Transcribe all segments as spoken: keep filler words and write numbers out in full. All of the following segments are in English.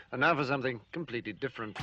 And now for something completely different.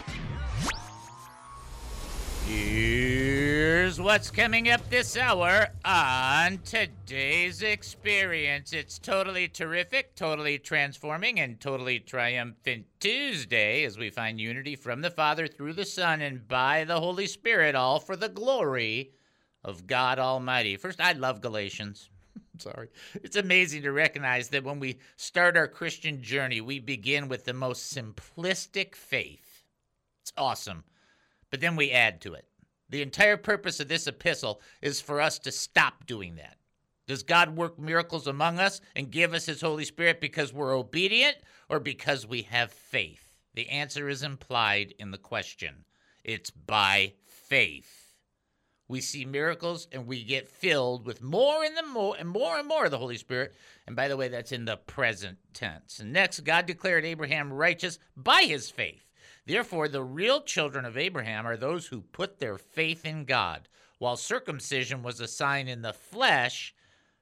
Here's what's coming up this hour on today's experience. It's totally terrific, totally transforming, and totally triumphant Tuesday as we find unity from the Father through the Son and by the Holy Spirit, all for the glory of God Almighty. First, I love Galatians. Sorry. It's amazing to recognize that when we start our Christian journey, we begin with the most simplistic faith. It's awesome. But then we add to it. The entire purpose of this epistle is for us to stop doing that. Does God work miracles among us and give us his Holy Spirit because we're obedient or because we have faith? The answer is implied in the question. It's by faith. We see miracles and we get filled with more and the more and more and more of the Holy Spirit. And by the way, that's in the present tense. And next, God declared Abraham righteous by his faith. Therefore, the real children of Abraham are those who put their faith in God. While circumcision was a sign in the flesh,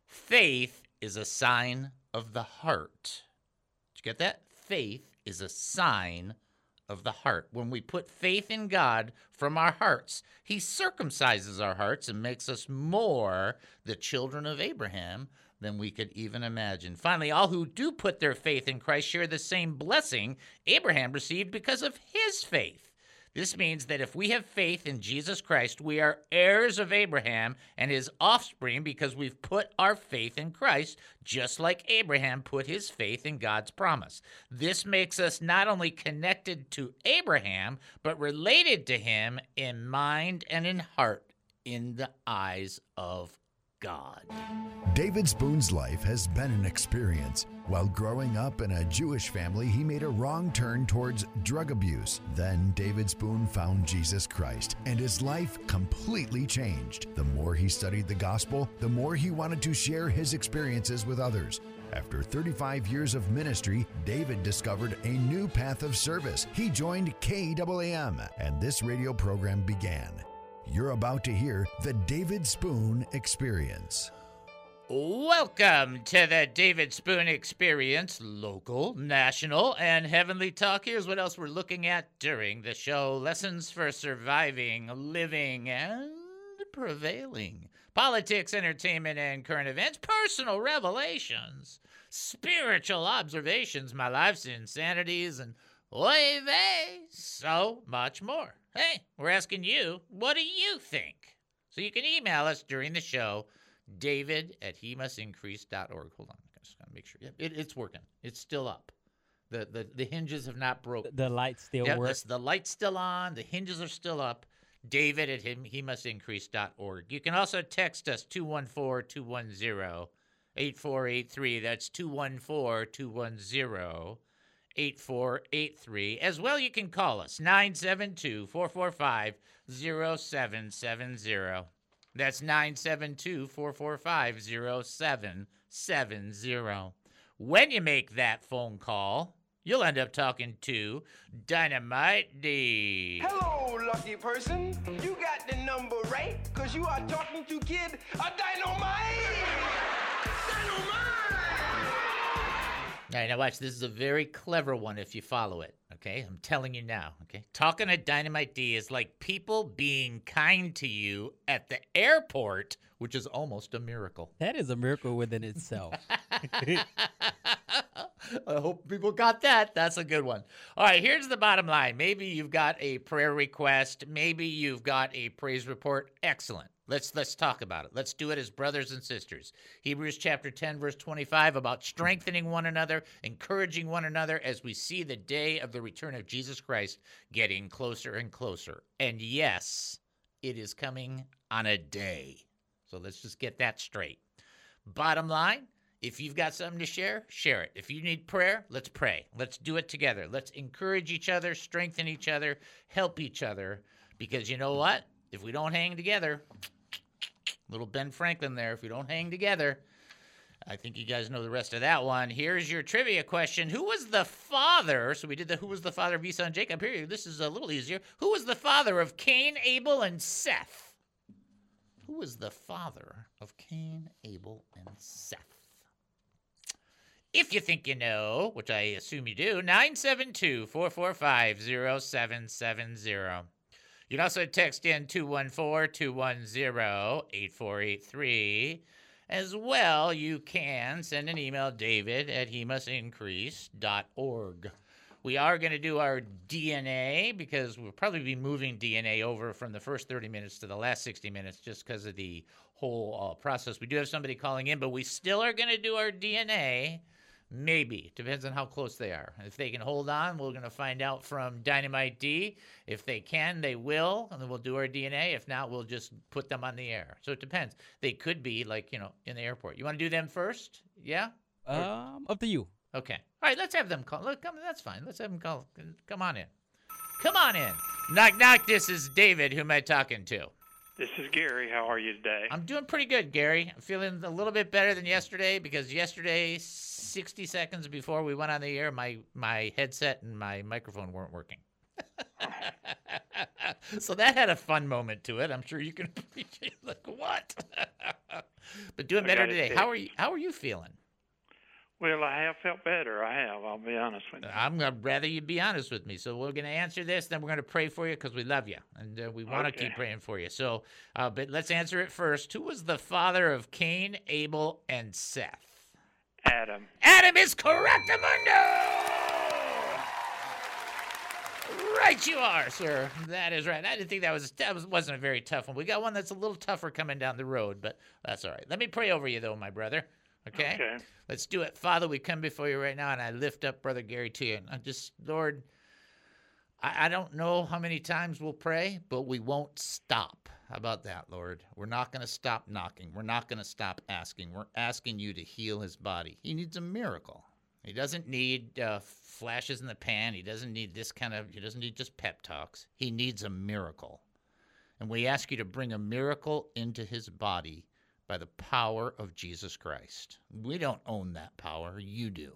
faith is a sign of the heart. Did you get that? Faith is a sign of the heart. When we put faith in God from our hearts, he circumcises our hearts and makes us more the children of Abraham than we could even imagine. Finally, all who do put their faith in Christ share the same blessing Abraham received because of his faith. This means that if we have faith in Jesus Christ, we are heirs of Abraham and his offspring because we've put our faith in Christ, just like Abraham put his faith in God's promise. This makes us not only connected to Abraham, but related to him in mind and in heart in the eyes of God. David Spoon's life has been an experience. While growing up in a Jewish family, he made a wrong turn towards drug abuse. Then David Spoon found Jesus Christ, and his life completely changed. The more he studied the gospel, the more he wanted to share his experiences with others. After thirty-five years of ministry, David discovered a new path of service. He joined K A A M, and this radio program began. You're about to hear the David Spoon Experience. Welcome to the David Spoon Experience, local, national, and heavenly talk. Here's what else we're looking at during the show. Lessons for surviving, living, and prevailing. Politics, entertainment, and current events. Personal revelations. Spiritual observations. My life's insanities. And oy vey, so much more. Hey, we're asking you, what do you think? So you can email us during the show. David at he must increase dot org. Hold on. I just got to make sure. Yep, it, it's working. It's still up. The, the the hinges have not broken. The lights still yep, work. The, the light's still on. The hinges are still up. David at he must increase dot org. You can also text us two one four, two one zero, eight four eight three. That's two one four, two one zero, eight four eight three. As well, you can call us nine seven two, four four five, zero seven seven zero. That's nine seven two, four four five, zero seven seven zero. When you make that phone call, you'll end up talking to Dynamite D. Hello, lucky person. You got the number right, because you are talking to Kid a Dynamite. Dynamite! All right, now watch. This is a very clever one if you follow it, okay? I'm telling you now, okay? Talking to Dynamite D is like people being kind to you at the airport, which is almost a miracle. That is a miracle within itself. I hope people got that. That's a good one. All right, here's the bottom line. Maybe you've got a prayer request. Maybe you've got a praise report. Excellent. Let's let's talk about it. Let's do it as brothers and sisters. Hebrews chapter ten, verse twenty-five, about strengthening one another, encouraging one another as we see the day of the return of Jesus Christ getting closer and closer. And yes, it is coming on a day. So let's just get that straight. Bottom line, if you've got something to share, share it. If you need prayer, let's pray. Let's do it together. Let's encourage each other, strengthen each other, help each other. Because you know what? If we don't hang together, little Ben Franklin there, if we don't hang together, I think you guys know the rest of that one. Here's your trivia question. Who was the father? So we did the who was the father of Esau and Jacob. Here, this is a little easier. Who was the father of Cain, Abel, and Seth? Who was the father of Cain, Abel, and Seth? If you think you know, which I assume you do, nine seven two, four four five, zero seven seven zero. You can also text in two one four, two one zero, eight four eight three. As well, you can send an email, david at he must increase dot org. We are going to do our D N A because we'll probably be moving D N A over from the first thirty minutes to the last sixty minutes just because of the whole uh, process. We do have somebody calling in, but we still are going to do our D N A. Maybe. Depends on how close they are. If they can hold on, we're going to find out from Dynamite D. If they can, they will, and then we'll do our D N A. If not, we'll just put them on the air. So it depends. They could be, like, you know, in the airport. You want to do them first? Yeah? Um, up to you. Okay. All right, let's have them call. Look, come, that's fine. Let's have them call. Come on in. Come on in. Knock, knock. This is David. Who am I talking to? This is Gary. How are you today? I'm doing pretty good, Gary. I'm feeling a little bit better than yesterday because yesterday, sixty seconds before we went on the air, my, my headset and my microphone weren't working. So that had a fun moment to it. I'm sure you can appreciate. Like, what? But doing better today. How are you? How are you feeling? Well, I have felt better. I have. I'll be honest with you. I'm gonna rather you be honest with me. So we're gonna answer this, then we're gonna pray for you because we love you and uh, we want to Okay. keep praying for you. So, uh, but let's answer it first. Who was the father of Cain, Abel, and Seth? Adam. Adam is correct, Amundo. Right, you are, sir. That is right. I didn't think that was that was wasn't a very tough one. We got one that's a little tougher coming down the road, but that's all right. Let me pray over you, though, my brother. Okay? Okay. Let's do it. Father, we come before you right now, and I lift up Brother Gary to you. And I just, Lord, I, I don't know how many times we'll pray, but we won't stop. How about that, Lord? We're not going to stop knocking. We're not going to stop asking. We're asking you to heal his body. He needs a miracle. He doesn't need uh, flashes in the pan. He doesn't need this kind of, he doesn't need just pep talks. He needs a miracle. And we ask you to bring a miracle into his body by the power of Jesus Christ. We don't own that power. You do.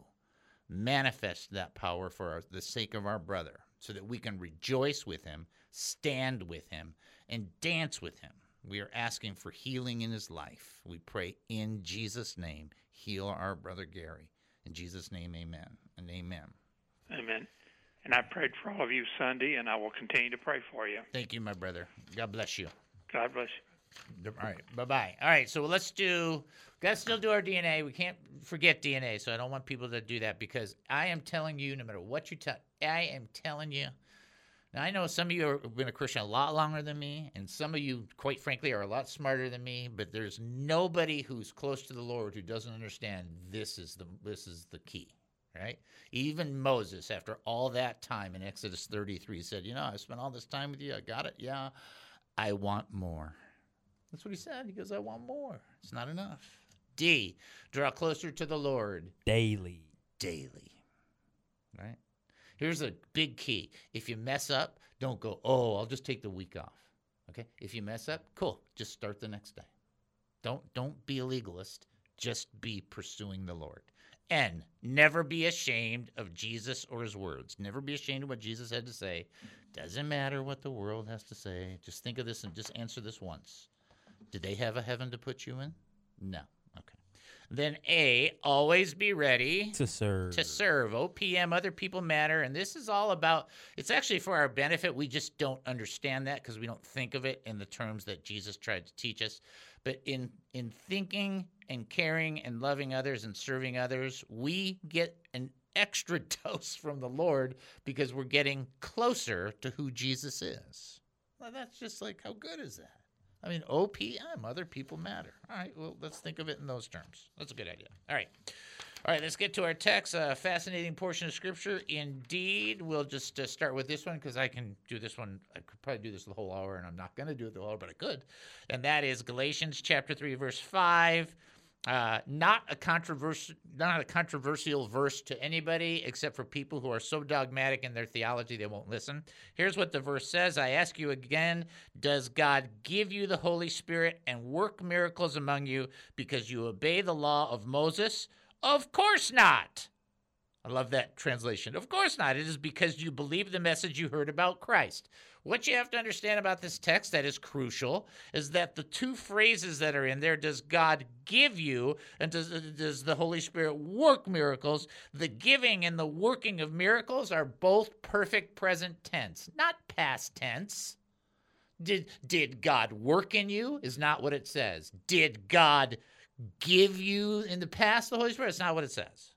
Manifest that power for our, the sake of our brother so that we can rejoice with him, stand with him, and dance with him. We are asking for healing in his life. We pray in Jesus' name, heal our brother Gary. In Jesus' name, amen and amen. Amen. And I prayed for all of you Sunday, and I will continue to pray for you. Thank you, my brother. God bless you. God bless you. All right, bye-bye. All right, so let's do, got to still do our D N A. We can't forget D N A, so I don't want people to do that because I am telling you, no matter what you tell, I am telling you. Now, I know some of you have been a Christian a lot longer than me, and some of you, quite frankly, are a lot smarter than me, but there's nobody who's close to the Lord who doesn't understand this is the this is the key, right? Even Moses, after all that time in Exodus thirty-three, said, you know, I spent all this time with you. I got it. Yeah, I want more. That's what he said. He goes, I want more. It's not enough. D, draw closer to the Lord. Daily. Daily. Right? Here's a big key. If you mess up, don't go, oh, I'll just take the week off. Okay? If you mess up, cool. Just start the next day. Don't don't be a legalist. Just be pursuing the Lord. N, never be ashamed of Jesus or his words. Never be ashamed of what Jesus had to say. Doesn't matter what the world has to say. Just think of this and just answer this once. Did they have a heaven to put you in? No. Okay. Then A, always be ready To serve. to serve. O P M, other people matter. And this is all about, it's actually for our benefit. We just don't understand that because we don't think of it in the terms that Jesus tried to teach us. But in, in thinking and caring and loving others and serving others, we get an extra dose from the Lord because we're getting closer to who Jesus is. Well, that's just like, how good is that? I mean, O P M, other people matter. All right, well, let's think of it in those terms. That's a good idea. All right. All right, let's get to our text. A fascinating portion of Scripture. Indeed, we'll just uh, start with this one because I can do this one. I could probably do this the whole hour, and I'm not going to do it the whole hour, but I could. And that is Galatians chapter three, verse five. Uh, not a controversial, not a controversial verse to anybody except for people who are so dogmatic in their theology they won't listen. Here's what the verse says. I ask you again, does God give you the Holy Spirit and work miracles among you because you obey the law of Moses? Of course not. I love that translation. Of course not. It is because you believe the message you heard about Christ. What you have to understand about this text that is crucial is that the two phrases that are in there, does God give you and does, does the Holy Spirit work miracles? The giving and the working of miracles are both perfect present tense, not past tense. Did, did God work in you is not what it says. Did God give you in the past the Holy Spirit? It's not what it says.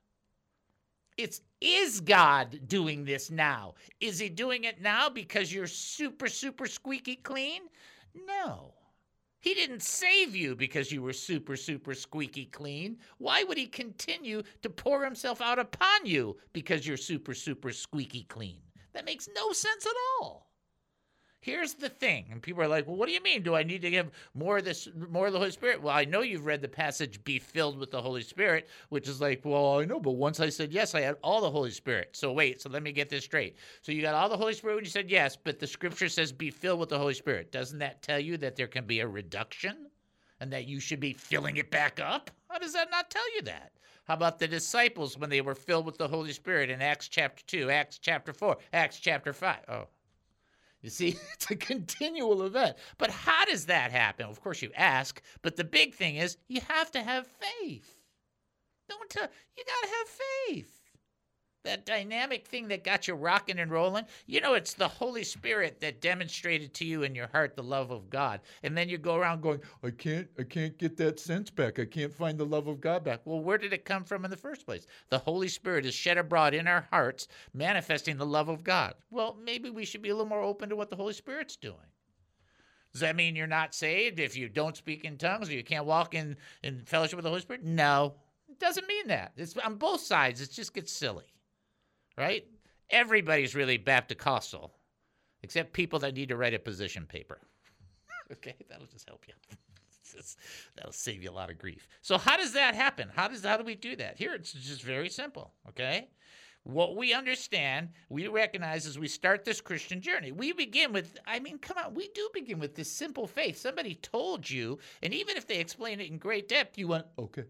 It's, is God doing this now? Is he doing it now because you're super, super squeaky clean? No. He didn't save you because you were super, super squeaky clean. Why would he continue to pour himself out upon you because you're super, super squeaky clean? That makes no sense at all. Here's the thing, and people are like, well, what do you mean? Do I need to give more of this, more of the Holy Spirit? Well, I know you've read the passage, be filled with the Holy Spirit, which is like, well, I know, but once I said yes, I had all the Holy Spirit. So wait, so let me get this straight. So you got all the Holy Spirit when you said yes, but the scripture says be filled with the Holy Spirit. Doesn't that tell you that there can be a reduction and that you should be filling it back up? How does that not tell you that? How about the disciples when they were filled with the Holy Spirit in Acts chapter two, Acts chapter four, Acts chapter five? Oh. You see, it's a continual event. But how does that happen? Of course, you ask, but the big thing is you have to have faith. Don't tell, you got to have faith. That dynamic thing that got you rocking and rolling, you know, it's the Holy Spirit that demonstrated to you in your heart the love of God. And then you go around going, I can't, I can't get that sense back. I can't find the love of God back. Well, where did it come from in the first place? The Holy Spirit is shed abroad in our hearts, manifesting the love of God. Well, maybe we should be a little more open to what the Holy Spirit's doing. Does that mean you're not saved if you don't speak in tongues or you can't walk in, in fellowship with the Holy Spirit? No, it doesn't mean that. It's on both sides. It just gets silly. Right? Everybody's really Baptist-costal, except people that need to write a position paper. Okay? That'll just help you. Just, that'll save you a lot of grief. So how does that happen? How does how do we do that? Here, it's just very simple. Okay? What we understand, we recognize as we start this Christian journey. We begin with, I mean, come on, we do begin with this simple faith. Somebody told you, and even if they explain it in great depth, you went, okay.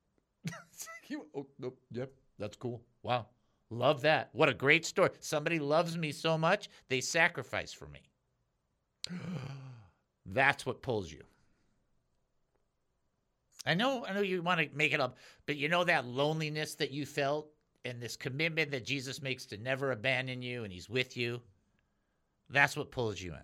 you, oh, no, yep, that's cool. Wow. Love that. What a great story. Somebody loves me so much, they sacrifice for me. That's what pulls you. I know, I know you want to make it up, but you know that loneliness that you felt and this commitment that Jesus makes to never abandon you and he's with you? That's what pulls you in.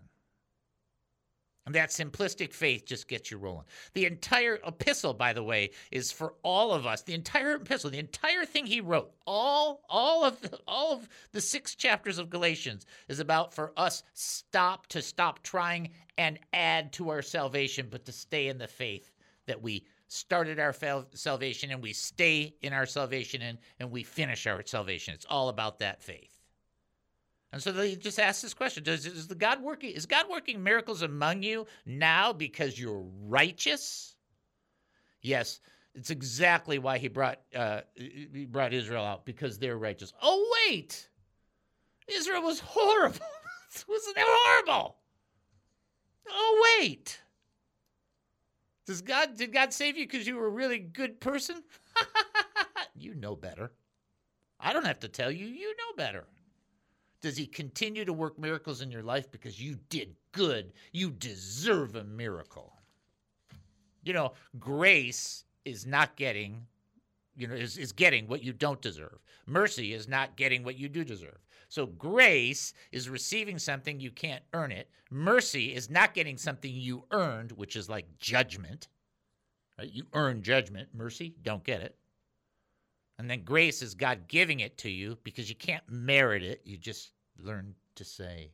And that simplistic faith just gets you rolling. The entire epistle, by the way, is for all of us. The entire epistle, the entire thing he wrote, all, all of the, all of the six chapters of Galatians is about for us stop to stop trying and add to our salvation, but to stay in the faith that we started our fal- salvation and we stay in our salvation and, and we finish our salvation. It's all about that faith. And so they just ask this question: Does is the God working? Is God working miracles among you now because you're righteous? Yes, it's exactly why he brought uh, he brought Israel out, because they're righteous. Oh wait, Israel was horrible. Wasn't it horrible? Oh wait, does God did God save you because you were a really good person? You know better. I don't have to tell you. You know better. Does he continue to work miracles in your life because you did good? You deserve a miracle. You know, grace is not getting, you know, is, is getting what you don't deserve. Mercy is not getting what you do deserve. So grace is receiving something you can't earn it. Mercy is not getting something you earned, which is like judgment. Right? You earn judgment. Mercy, don't get it. And then grace is God giving it to you because you can't merit it. You just learn to say,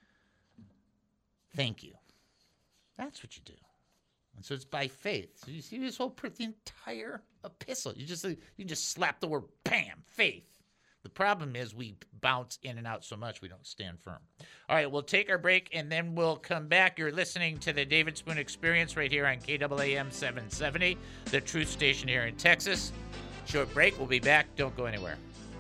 thank you. That's what you do. And so it's by faith. So you see this whole, the entire epistle. You just, you just slap the word, bam, faith. The problem is we bounce in and out so much we don't stand firm. All right, we'll take our break and then we'll come back. You're listening to the David Spoon Experience right here on K A A M seven seventy, the truth station here in Texas. Short break. We'll be back. Don't go anywhere.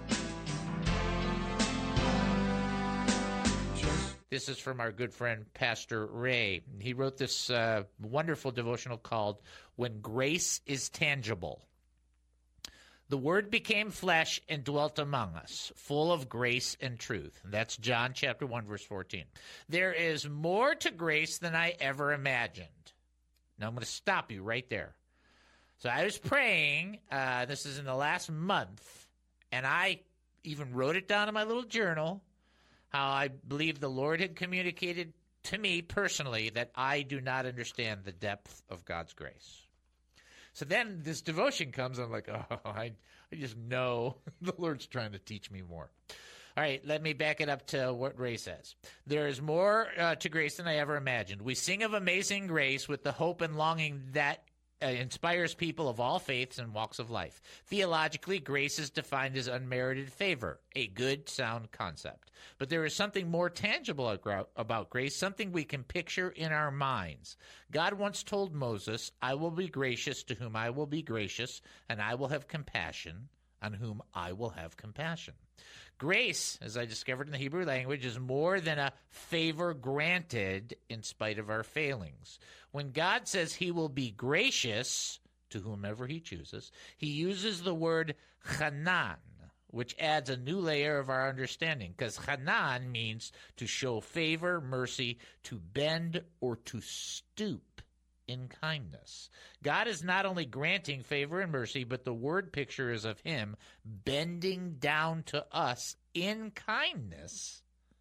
This is from our good friend, Pastor Ray. He wrote this uh, wonderful devotional called When Grace is Tangible. The Word became flesh and dwelt among us, full of grace and truth. And that's John chapter one, verse fourteen. There is more to grace than I ever imagined. Now I'm going to stop you right there. So I was praying, uh, this is in the last month, and I even wrote it down in my little journal, how I believe the Lord had communicated to me personally that I do not understand the depth of God's grace. So then this devotion comes, and I'm like, oh, I, I just know the Lord's trying to teach me more. All right, let me back it up to what Ray says. There is more uh, to grace than I ever imagined. We sing of amazing grace with the hope and longing that uh, inspires people of all faiths and walks of life. Theologically, grace is defined as unmerited favor, a good, sound concept. But there is something more tangible about grace, something we can picture in our minds. God once told Moses, I will be gracious to whom I will be gracious, and I will have compassion on whom I will have compassion. Grace, as I discovered in the Hebrew language, is more than a favor granted in spite of our failings. When God says he will be gracious to whomever he chooses, he uses the word chanan, which adds a new layer of our understanding, because chanan means to show favor, mercy, to bend, or to stoop in kindness. God is not only granting favor and mercy, but the word picture is of him bending down to us in kindness,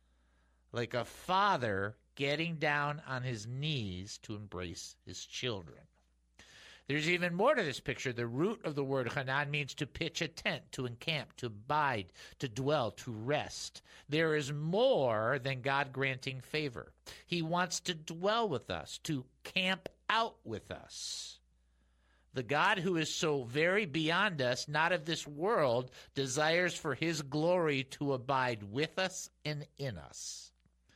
like a father getting down on his knees to embrace his children. There's even more to this picture. The root of the word chanan means to pitch a tent, to encamp, to abide, to dwell, to rest. There is more than God granting favor. He wants to dwell with us, to camp out with us. The God who is so very beyond us, not of this world, desires for his glory to abide with us and in us.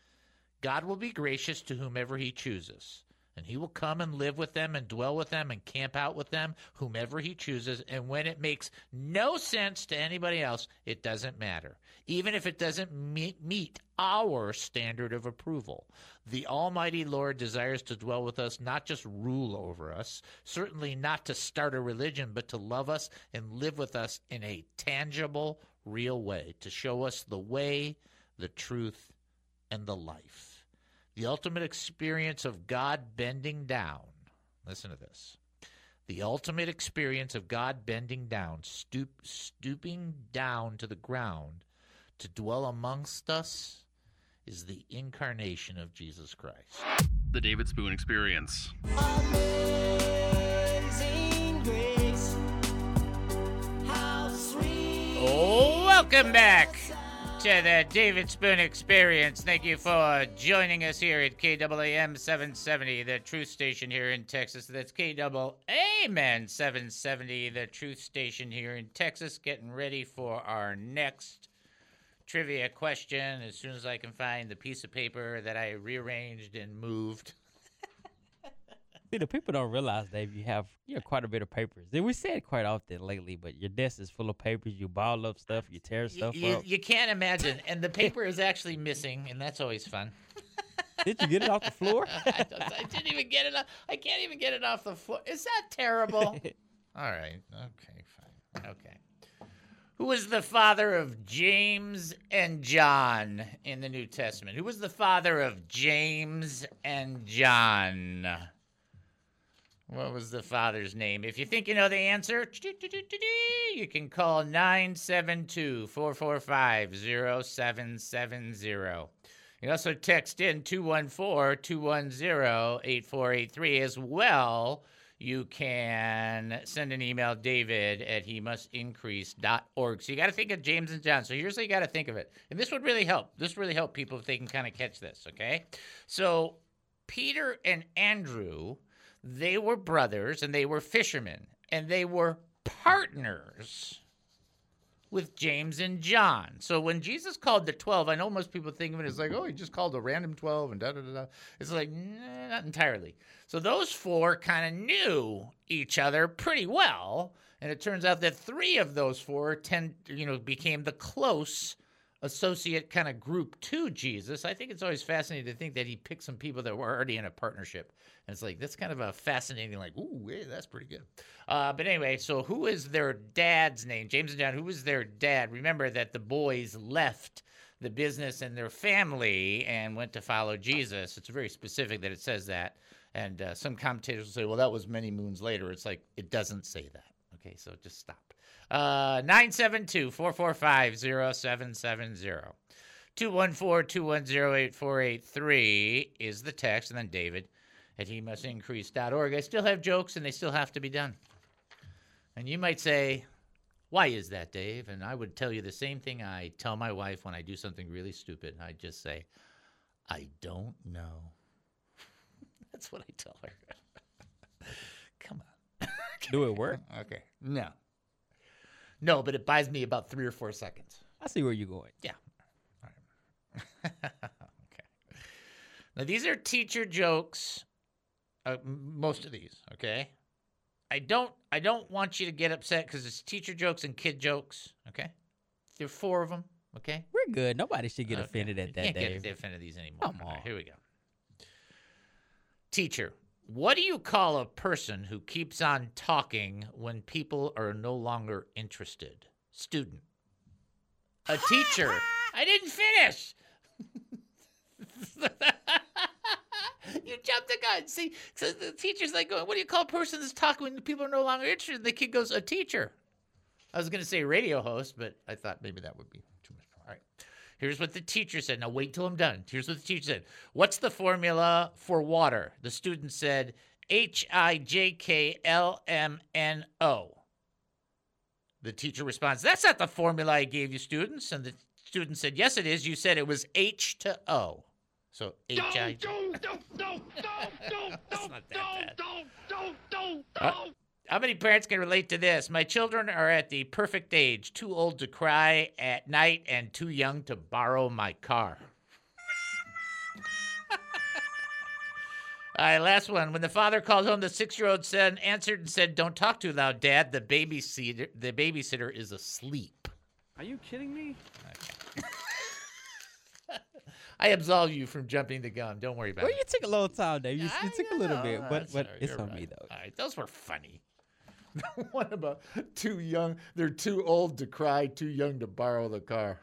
God will be gracious to whomever he chooses. And he will come and live with them and dwell with them and camp out with them, whomever he chooses. And when it makes no sense to anybody else, it doesn't matter. Even if it doesn't meet, meet our standard of approval. The Almighty Lord desires to dwell with us, not just rule over us, certainly not to start a religion, but to love us and live with us in a tangible, real way, to show us the way, the truth, and the life. The ultimate experience of God bending down, listen to this, the ultimate experience of God bending down, stoop, stooping down to the ground to dwell amongst us is the incarnation of Jesus Christ. The David Spoon Experience. Amazing grace, how sweet. Oh, welcome back to the David Spoon Experience. Thank you for joining us here at K A A M seven seventy, the truth station here in Texas. That's K A A M seven seventy, the truth station here in Texas. Getting ready for our next trivia question as soon as I can find the piece of paper that I rearranged and moved. See, the people don't realize, Dave, you have you have quite a bit of papers. And we say it quite often lately, but your desk is full of papers. You ball up stuff. You tear stuff you, up. You can't imagine. And the paper is actually missing, and that's always fun. Did you get it off the floor? I, I didn't even get it off. I can't even get it off the floor. Is that terrible? All right. Okay, fine. Okay. Who was the father of James and John in the New Testament? Who was the father of James and John? What was the father's name? If you think you know the answer, you can call nine seven two, four four five, zero seven seven zero. You can also text in two one four, two one zero, eight four eight three. As well, you can send an email, David at he must increase dot org. So you got to think of James and John. So here's how you got to think of it. And this would really help. This really help people if they can kind of catch this, okay? So Peter and Andrew, they were brothers, and they were fishermen, and they were partners with James and John. So when Jesus called the twelve, I know most people think of it as like, oh, he just called a random twelve and da-da-da-da. It's like, nah, not entirely. So those four kind of knew each other pretty well, and it turns out that three of those four tend, you know, became the close associate kind of group to Jesus. I think it's always fascinating to think that he picked some people that were already in a partnership. And it's like, that's kind of a fascinating, like, ooh, yeah, that's pretty good. Uh, but anyway, so who is their dad's name? James and John, who was their dad? Remember that the boys left the business and their family and went to follow Jesus. It's very specific that it says that. And uh, some commentators will say, well, that was many moons later. It's like, it doesn't say that. Okay, so just stop. Uh, nine seven two, four four five, zero seven seven zero. two one four, two one zero, eight four eight three is the text. And then David at he must increase dot org. I still have jokes, and they still have to be done. And you might say, why is that, Dave? And I would tell you the same thing I tell my wife when I do something really stupid. I just say, I don't know. That's what I tell her. Come on. Do it work? Okay. No. No, but it buys me about three or four seconds. I see where you're going. Yeah. All right. Okay. Now, these are teacher jokes. Uh, m- most of these, okay? I don't I don't want you to get upset because it's teacher jokes and kid jokes, okay? There are four of them, okay? We're good. Nobody should get Okay. offended at You that, can't Dave. get offended at these anymore. Come All right, on. here we go. Teacher, what do you call a person who keeps on talking when people are no longer interested? Student. A teacher. I didn't finish. You jumped the gun. See, so the teacher's like going, what do you call a person that's talking when people are no longer interested? The kid goes, a teacher. I was going to say radio host, but I thought maybe that would be too much. All right. Here's what the teacher said. Now wait till I'm done. Here's what the teacher said. What's the formula for water? The student said H I J K L M N O. The teacher responds, that's not the formula I gave you, students. And the student said, yes, it is. You said it was H to O. So H I J. That's not that bad. Uh, how many parents can relate to this? My children are at the perfect age, too old to cry at night and too young to borrow my car. All right, last one. When the father called home, the six-year-old son answered and said, don't talk too loud, Dad. The babysitter, the babysitter is asleep. Are you kidding me? I absolve you from jumping the gun. Don't worry about Well, it. you took a little time, Dave. You, you I took a little know. bit, but That's but all right. it's You're on right. me though. All right, those were funny. What about too young? They're too old to cry, too young to borrow the car.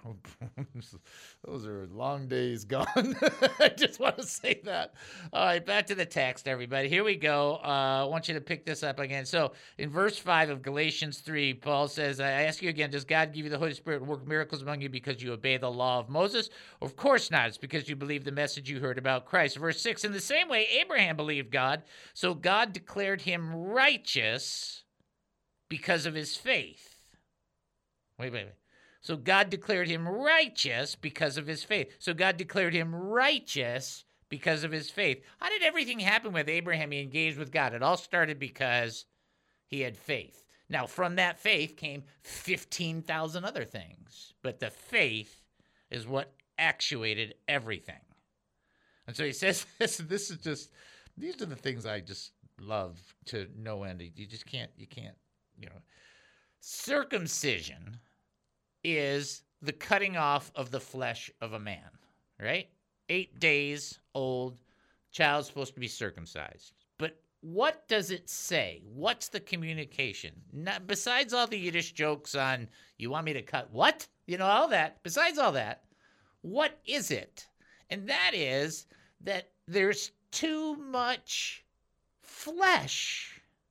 Those are long days gone. I just want to say that. All right, back to the text, everybody. Here we go. Uh, I want you to pick this up again. So in verse five of Galatians three, Paul says, I ask you again, does God give you the Holy Spirit and work miracles among you because you obey the law of Moses? Of course not. It's because you believe the message you heard about Christ. Verse six, in the same way, Abraham believed God, so God declared him righteous because of his faith. Wait, wait, wait. So God declared him righteous because of his faith. So God declared him righteous because of his faith. How did everything happen with Abraham? He engaged with God. It all started because he had faith. Now, from that faith came fifteen thousand other things. But the faith is what actuated everything. And so he says, this, this is just, these are the things I just love to no end. You just can't, you can't. You know, circumcision is the cutting off of the flesh of a man, right? Eight days old, child's supposed to be circumcised. But what does it say? What's the communication? Not, besides all the Yiddish jokes on, you want me to cut what? You know, all that. Besides all that, what is it? And that is that there's too much flesh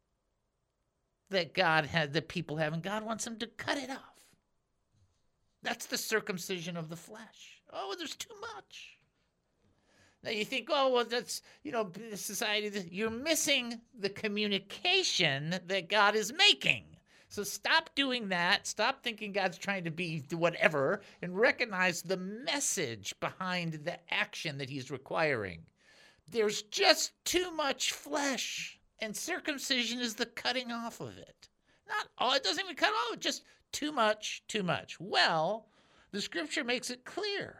that God had, that people have, and God wants them to cut it off. That's the circumcision of the flesh. Oh, there's too much. Now you think, oh, well, that's, you know, society. You're missing the communication that God is making. So stop doing that. Stop thinking God's trying to be whatever, and recognize the message behind the action that he's requiring. There's just too much flesh. And circumcision is the cutting off of it. Not all, it doesn't even cut off, just too much, too much. Well, the scripture makes it clear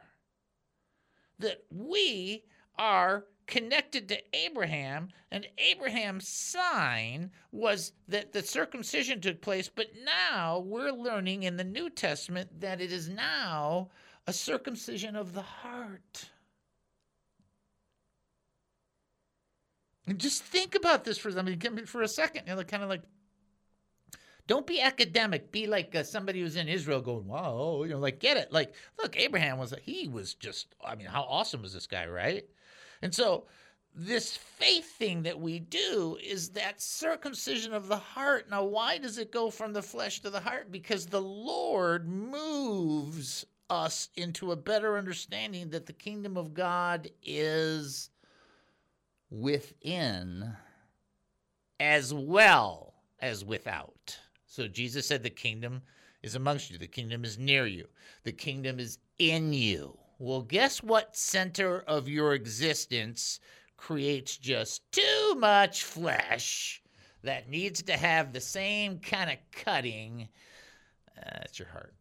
that we are connected to Abraham, and Abraham's sign was that the circumcision took place, but now we're learning in the New Testament that it is now a circumcision of the heart. And just think about this for, I mean, for a second. You know, kind of like, don't be academic. Be like uh, somebody who's in Israel going, wow, you know, like, get it. Like, look, Abraham was, he was just, I mean, how awesome was this guy, right? And so this faith thing that we do is that circumcision of the heart. Now, why does it go from the flesh to the heart? Because the Lord moves us into a better understanding that the kingdom of God is within as well as without. So Jesus said the kingdom is amongst you. The kingdom is near you. The kingdom is in you. Well, guess what center of your existence creates just too much flesh that needs to have the same kind of cutting? Uh, that's your heart.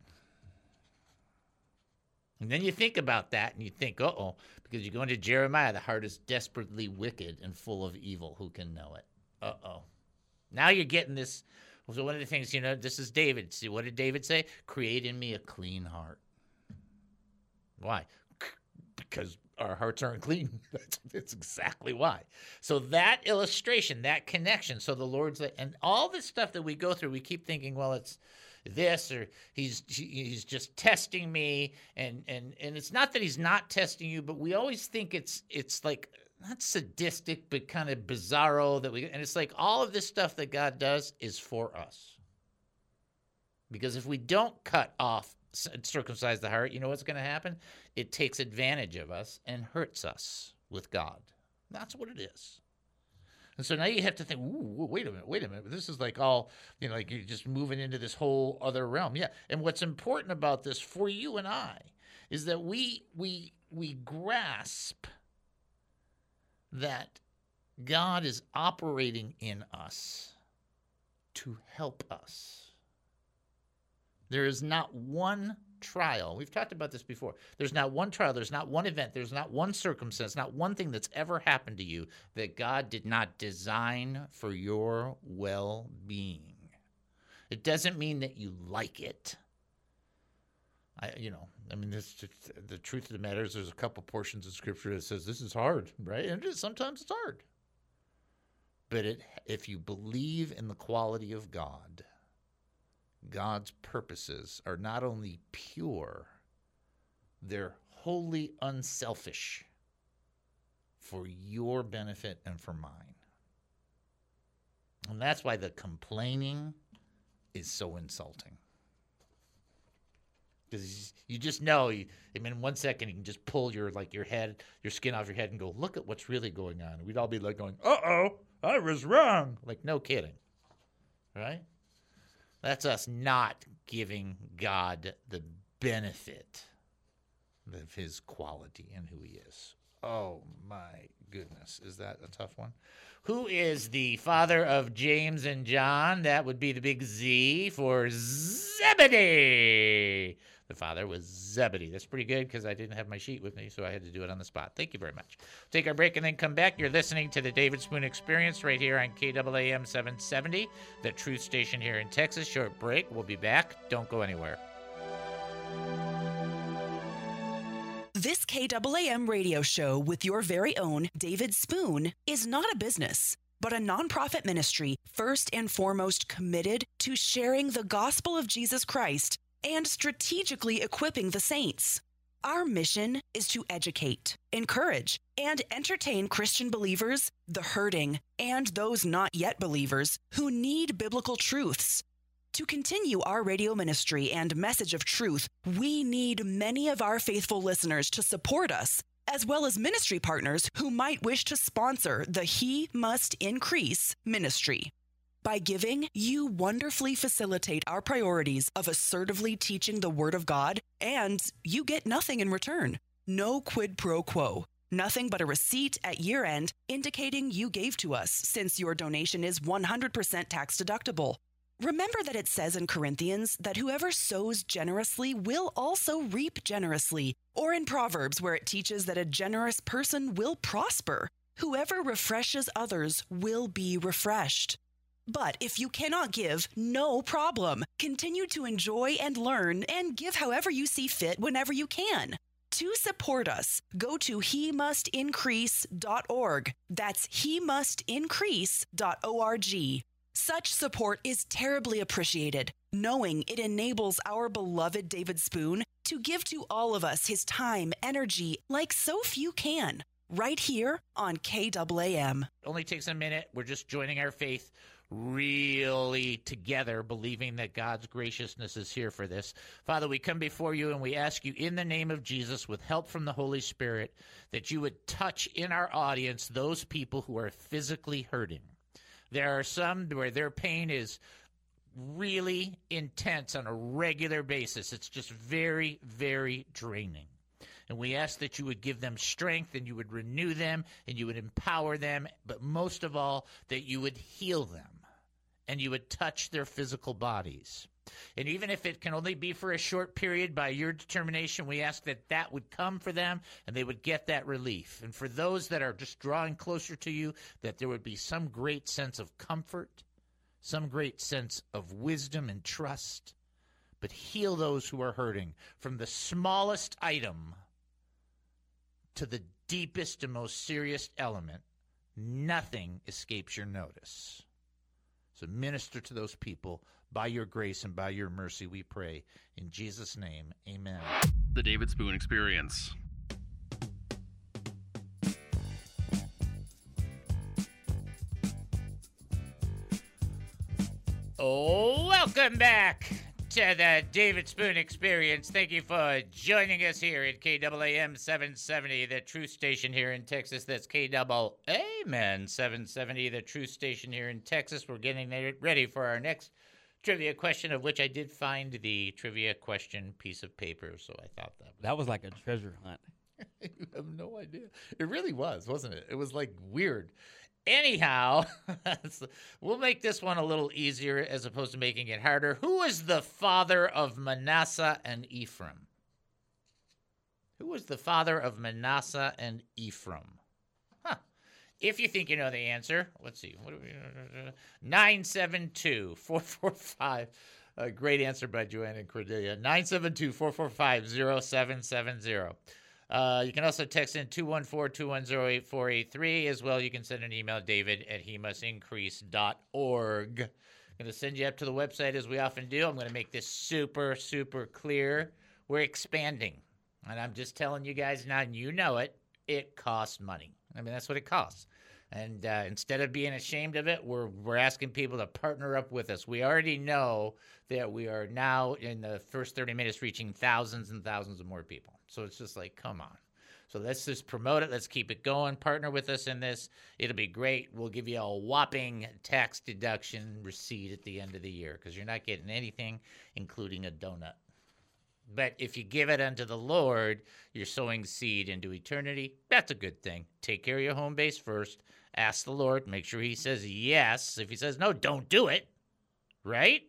And then you think about that and you think, uh-oh, because you go into Jeremiah, the heart is desperately wicked and full of evil. Who can know it? Uh-oh. Now you're getting this. So one of the things, you know, this is David. See, what did David say? Create in me a clean heart. Why? Because our hearts aren't clean. That's, that's exactly why. So that illustration, that connection. So the Lord's like, and all this stuff that we go through, we keep thinking, well, it's this, or he's he's just testing me, and and and it's not that he's not testing you, but we always think it's it's like not sadistic, but kind of bizarro that we, and it's like all of this stuff that God does is for us. Because if we don't cut off, circumcise the heart, you know what's going to happen? It takes advantage of us and hurts us with God. That's what it is. And so now you have to think, ooh, wait a minute, wait a minute. This is like all, you know, like you're just moving into this whole other realm. Yeah. And what's important about this for you and I is that we we we grasp that God is operating in us to help us. There is not one trial. We've talked about this before. There's not one trial. There's not one event. There's not one circumstance, not one thing that's ever happened to you that God did not design for your well-being. It doesn't mean that you like it. I, you know, I mean, this, the truth of the matter is there's a couple portions of Scripture that says this is hard, right? And it is, sometimes it's hard. But it, if you believe in the quality of God, God's purposes are not only pure, they're wholly unselfish for your benefit and for mine. And that's why the complaining is so insulting. Because you just know, you, I mean, in one second you can just pull your like your head, your skin off your head and go, look at what's really going on. And we'd all be like going, uh-oh, I was wrong. Like, no kidding, right? That's us not giving God the benefit of his quality and who he is. Oh, my goodness. Is that a tough one? Who is the father of James and John? That would be the big Z for Zebedee. The father was Zebedee. That's pretty good because I didn't have my sheet with me, so I had to do it on the spot. Thank you very much. Take our break and then come back. You're listening to the David Spoon Experience right here on K A A M seven seventy, the truth station here in Texas. Short break. We'll be back. Don't go anywhere. This K A A M radio show with your very own David Spoon is not a business, but a nonprofit ministry first and foremost committed to sharing the gospel of Jesus Christ and strategically equipping the saints. Our mission is to educate, encourage, and entertain Christian believers, the hurting, and those not yet believers who need biblical truths. To continue our radio ministry and message of truth, we need many of our faithful listeners to support us, as well as ministry partners who might wish to sponsor the He Must Increase ministry. By giving, you wonderfully facilitate our priorities of assertively teaching the Word of God, and you get nothing in return. No quid pro quo. Nothing but a receipt at year-end indicating you gave to us, since your donation is one hundred percent tax deductible. Remember that it says in Corinthians that whoever sows generously will also reap generously, or in Proverbs where it teaches that a generous person will prosper. Whoever refreshes others will be refreshed. But if you cannot give, no problem. Continue to enjoy and learn and give however you see fit whenever you can. To support us, go to he must increase dot org. That's he must increase dot org. Such support is terribly appreciated, knowing it enables our beloved David Spoon to give to all of us his time, energy, like so few can, right here on K A A M. It only takes a minute. We're just joining our faith really together, believing that God's graciousness is here for this. Father, we come before you and we ask you in the name of Jesus, with help from the Holy Spirit, that you would touch in our audience those people who are physically hurting. There are some where their pain is really intense on a regular basis. It's just very, very draining. And we ask that you would give them strength and you would renew them and you would empower them, but most of all, that you would heal them and you would touch their physical bodies. And even if it can only be for a short period, by your determination, we ask that that would come for them and they would get that relief. And for those that are just drawing closer to you, that there would be some great sense of comfort, some great sense of wisdom and trust. But heal those who are hurting, from the smallest item to the deepest and most serious element. Nothing escapes your notice. So minister to those people by your grace and by your mercy, we pray. In Jesus' name, amen. The David Spoon Experience. Oh, welcome back to the David Spoon Experience. Thank you for joining us here at K A A M seven seventy, the true station here in Texas. That's K A A M seven seventy, the true station here in Texas. We're getting ready for our next trivia question, of which I did find the trivia question piece of paper, so I thought that was... That was like a treasure hunt. You have no idea. It really was, wasn't it? It was like weird. Anyhow, we'll make this one a little easier as opposed to making it harder. Who is the father of Manasseh and Ephraim? Who was the father of Manasseh and Ephraim? Huh. If you think you know the answer, let's see. What are we, nine seven two, four four five. A great answer by Joanna and Cordelia. nine seven two, four four five, zero seven seven zero. Uh, you can also text in two one four, two one zero, eight four eight three. As well, you can send an email, david at he must increase dot org. I'm going to send you up to the website as we often do. I'm going to make this super, super clear. We're expanding. And I'm just telling you guys now, and you know it, it costs money. I mean, that's what it costs. And uh, instead of being ashamed of it, we're we're asking people to partner up with us. We already know that we are now in the first thirty minutes reaching thousands and thousands of more people. So it's just like, come on. So let's just promote it. Let's keep it going. Partner with us in this. It'll be great. We'll give you a whopping tax deduction receipt at the end of the year because you're not getting anything, including a donut. But if you give it unto the Lord, you're sowing seed into eternity. That's a good thing. Take care of your home base first. Ask the Lord. Make sure he says yes. If he says no, don't do it. Right?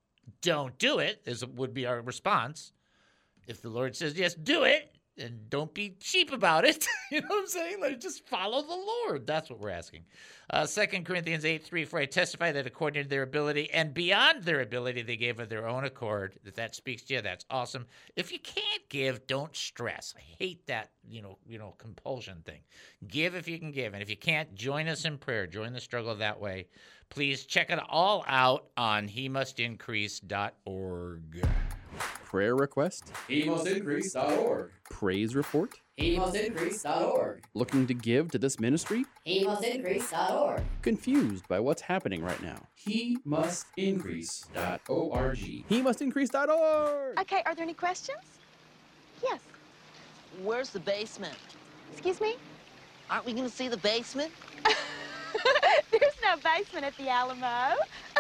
Don't do it, is would be our response. If the Lord says yes, do it. And don't be cheap about it. You know what I'm saying? Like, just follow the Lord. That's what we're asking. Uh, Second Corinthians eight three, for I testify that according to their ability and beyond their ability, they gave of their own accord. If that speaks to you, that's awesome. If you can't give, don't stress. I hate that, you know, you know, compulsion thing. Give if you can give. And if you can't, join us in prayer. Join the struggle that way. Please check it all out on he must increase dot org. Prayer request? he must increase dot org. Praise report? he must increase dot org. Looking to give to this ministry? he must increase dot org. Confused by what's happening right now? he must increase dot org. he must increase dot org. Okay, are there any questions? Yes. Where's the basement? Excuse me? Aren't we going to see the basement? There's no basement at the Alamo.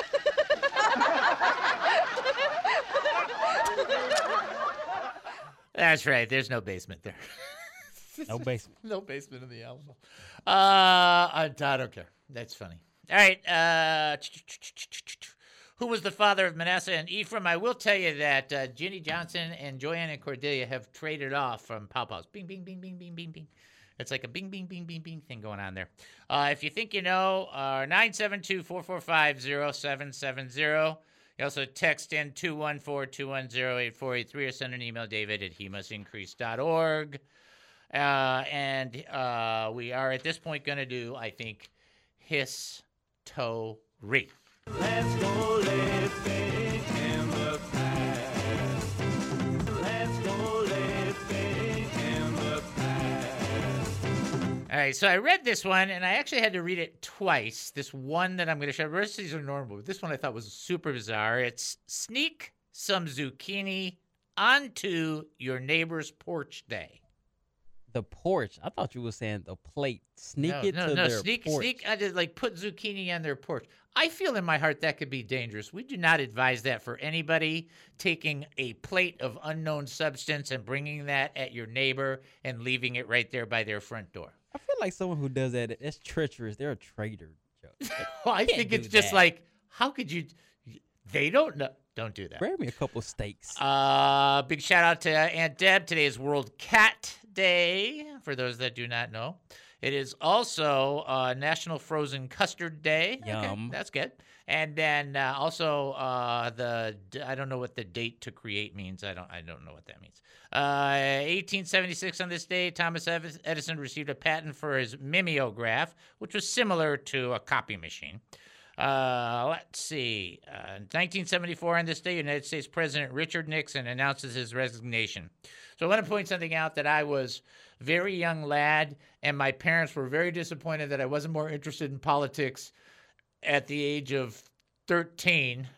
That's right. There's no basement there. No basement. No basement in the Alamo. Uh, I, I don't care. That's funny. All right. Uh, who was the father of Manasseh and Ephraim? I will tell you that uh, Ginny Johnson and Joanne and Cordelia have traded off from Pawpaws. Bing, bing, bing, bing, bing, bing, bing. It's like a bing, bing, bing, bing, bing thing going on there. Uh, if you think you know, uh, nine seven two, four four five, zero seven seven zero. You also text in two one four, two one zero, eight four eight three or send an email, David at he must increase dot org. Uh, and uh, we are at this point going to do, I think, history. Let's go living in the past. Let's go living in the past. All right, so I read this one, and I actually had to read it twice. This one that I'm going to show, the rest of these are normal. This one I thought was super bizarre. It's sneak some zucchini onto your neighbor's porch day. The porch. I thought you were saying the plate. Sneak no, it no, to no, their sneak, porch. sneak. I did like put zucchini on their porch. I feel in my heart that could be dangerous. We do not advise that for anybody. Taking a plate of unknown substance and bringing that at your neighbor and leaving it right there by their front door. I feel like someone who does that, it's treacherous. They're a traitor, Joe. Well, I Can't think it's do just that. like, how could you? They don't know. Don't do that. Grab me a couple steaks. Uh, big shout out to Aunt Deb. Today is World Cat Day, for those that do not know. It is also uh, National Frozen Custard Day. Yum. Okay, that's good. And then uh, also uh, the I don't know what the date to create means. I don't I don't know what that means. Uh, eighteen seventy-six on this day, Thomas Edison received a patent for his mimeograph, which was similar to a copy machine. Uh, let's see. Uh, nineteen seventy-four on this day, United States President Richard Nixon announces his resignation. So I want to point something out that I was a very young lad, and my parents were very disappointed that I wasn't more interested in politics at the age of thirteen.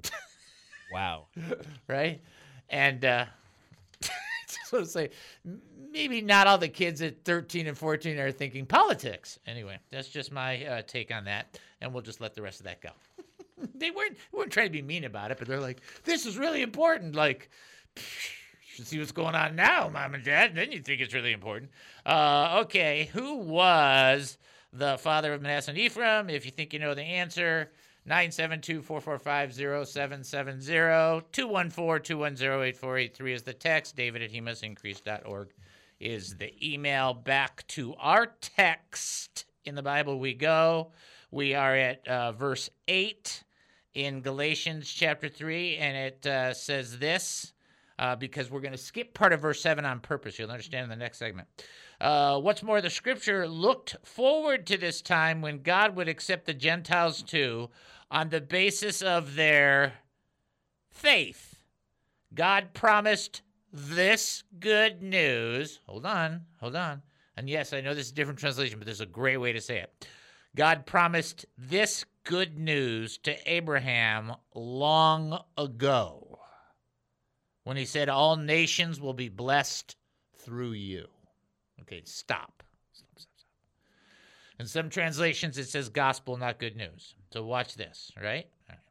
Wow. Right? And uh, just want to say, maybe not all the kids at thirteen and fourteen are thinking politics. Anyway, that's just my uh, take on that, and we'll just let the rest of that go. They weren't, weren't trying to be mean about it, but they're like, this is really important. Like, you should see what's going on now, Mom and Dad. Then you think it's really important. Uh, okay, who was the father of Manasseh and Ephraim? If you think you know the answer, nine seven two, four four five, zero seven seven zero. two one four, two one zero, eight four eight three is the text. David at he must increase dot org is the email. Back to our text. In the Bible we go. We are at uh, verse eight in Galatians chapter three, and it uh, says this, uh, because we're going to skip part of verse seven on purpose. You'll understand in the next segment. Uh, what's more, the scripture looked forward to this time when God would accept the Gentiles too on the basis of their faith. God promised this good news. Hold on, hold on. And yes, I know this is a different translation, but this is a great way to say it. God promised this good news to Abraham long ago when he said, all nations will be blessed through you. Okay, stop. Stop, stop, stop. In some translations, it says gospel, not good news. So watch this, right? All right.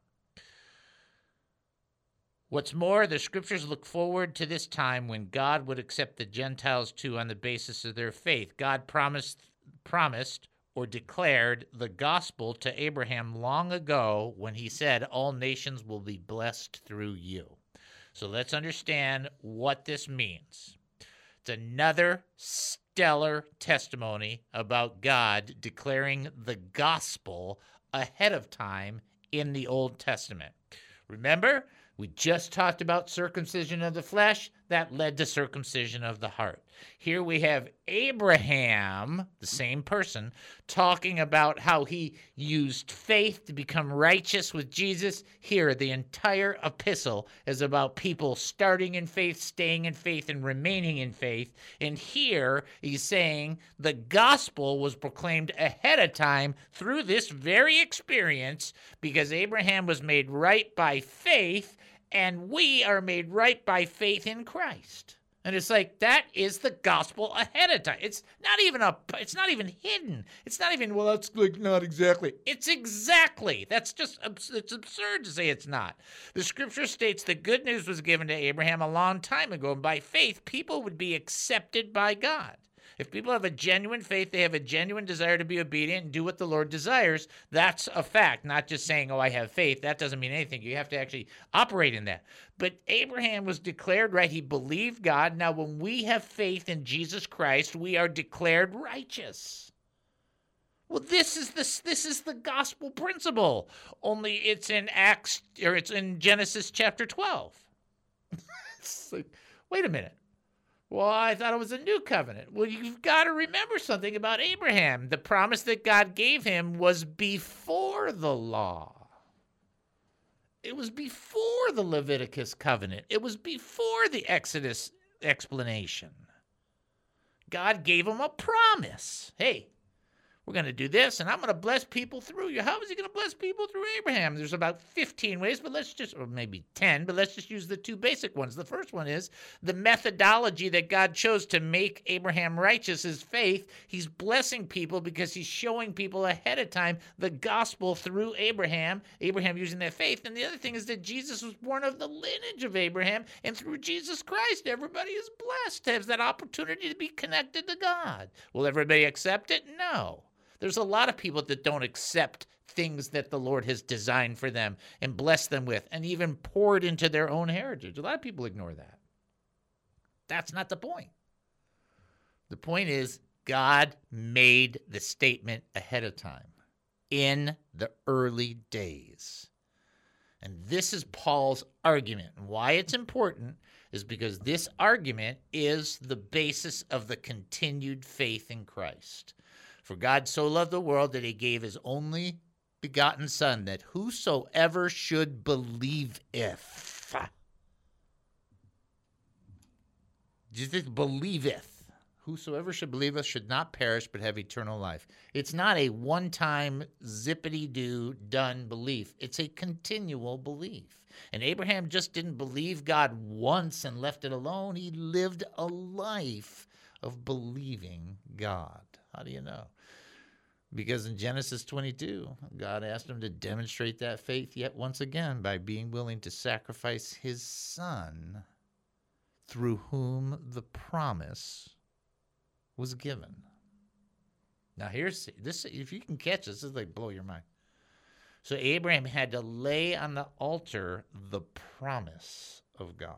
What's more, the scriptures look forward to this time when God would accept the Gentiles too on the basis of their faith. God promised, promised or declared the gospel to Abraham long ago when he said, all nations will be blessed through you. So let's understand what this means. It's another stellar testimony about God declaring the gospel ahead of time in the Old Testament. Remember, we just talked about circumcision of the flesh. That led to circumcision of the heart. Here we have Abraham, the same person, talking about how he used faith to become righteous with Jesus. Here, the entire epistle is about people starting in faith, staying in faith, and remaining in faith. And here, he's saying the gospel was proclaimed ahead of time through this very experience because Abraham was made right by faith, and we are made right by faith in Christ. And it's like, that is the gospel ahead of time. It's not even a, it's not even hidden. It's not even, well, that's like not exactly. It's exactly. That's just, it's absurd to say it's not. The scripture states the good news was given to Abraham a long time ago, and by faith, people would be accepted by God. If people have a genuine faith, they have a genuine desire to be obedient and do what the Lord desires, that's a fact. Not just saying, oh, I have faith. That doesn't mean anything. You have to actually operate in that. But Abraham was declared right. He believed God. Now, when we have faith in Jesus Christ, we are declared righteous. Well, this is the this is the gospel principle. Only it's in Acts, or it's in Genesis chapter twelve. It's like, wait a minute. Well, I thought it was a new covenant. Well, you've got to remember something about Abraham. The promise that God gave him was before the law. It was before the Leviticus covenant. It was before the Exodus explanation. God gave him a promise. Hey, we're going to do this, and I'm going to bless people through you. How is he going to bless people through Abraham? There's about fifteen ways, but let's just, or maybe ten, but let's just use the two basic ones. The first one is the methodology that God chose to make Abraham righteous is faith. He's blessing people because he's showing people ahead of time the gospel through Abraham, Abraham using that faith. And the other thing is that Jesus was born of the lineage of Abraham, and through Jesus Christ, everybody is blessed, has that opportunity to be connected to God. Will everybody accept it? No. There's a lot of people that don't accept things that the Lord has designed for them and blessed them with and even poured into their own heritage. A lot of people ignore that. That's not the point. The point is God made the statement ahead of time in the early days. And this is Paul's argument. And why it's important is because this argument is the basis of the continued faith in Christ. For God so loved the world that he gave his only begotten Son, that whosoever should believe if. Just believeth. Whosoever should believeth should not perish but have eternal life. It's not a one-time zippity-doo done belief. It's a continual belief. And Abraham just didn't believe God once and left it alone. He lived a life of believing God. How do you know? Because in Genesis twenty-two, God asked him to demonstrate that faith yet once again by being willing to sacrifice his son through whom the promise was given. Now here's this, if you can catch this, this is like blow your mind. So Abraham had to lay on the altar the promise of God.